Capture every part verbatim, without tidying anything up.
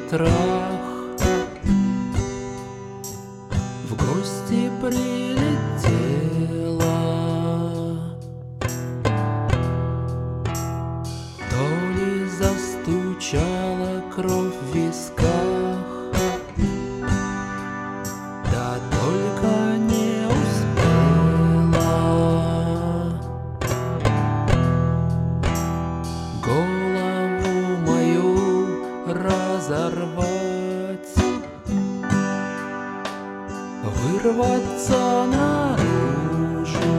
страх. В гости прилетела, то ли застучала кровь в висках, да только не успела голову мою разорвать, вырваться наружу.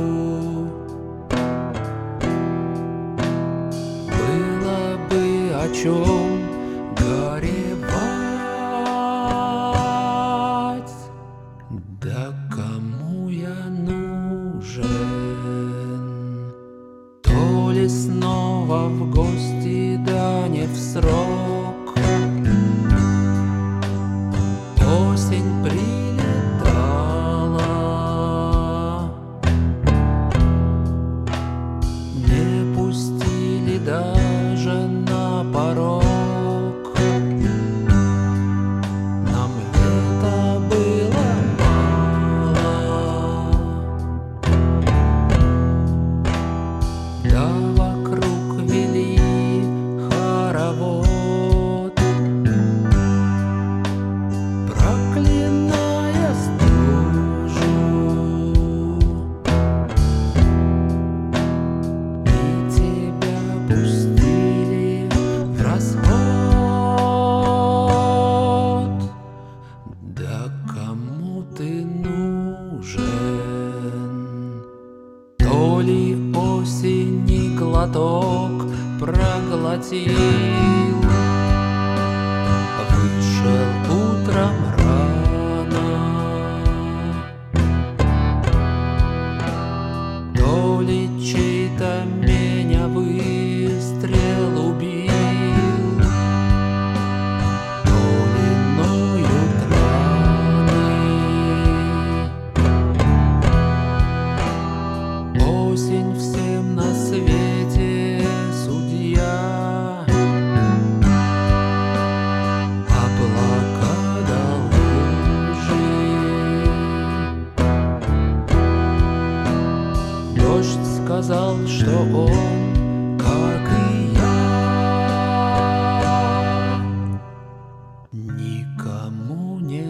Было бы о чем горевать, да кому я нужен? То ли снова в гости, да не в срок. Осень прилетала, не пустили даже на порог. Нам это было мало, да вокруг вели хоровод, проклиная стужу. И тебя пустили в расход, да кому ты нужен? То ли осени глоток проглотил, вышел утром рано, то ли чей-то меня выстрел убил, то ли ноют раны. Осень всем на свете судья, облака до лужи. Дождь сказал, что он, как и я, никому не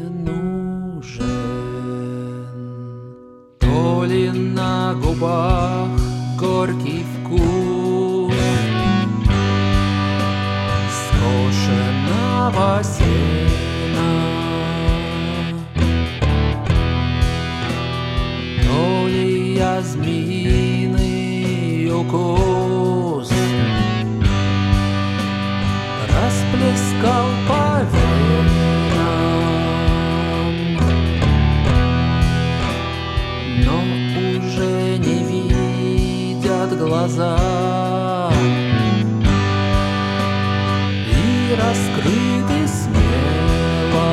нужен. То ли на губах горький вкус скошенного сена, то ли я змеиный укус расплескал по венам, но уже не видят глаза и раскрыты смело.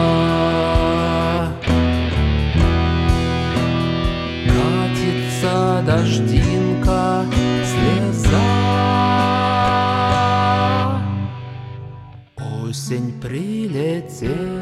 Катится дождинка, слеза. Осень прилетела.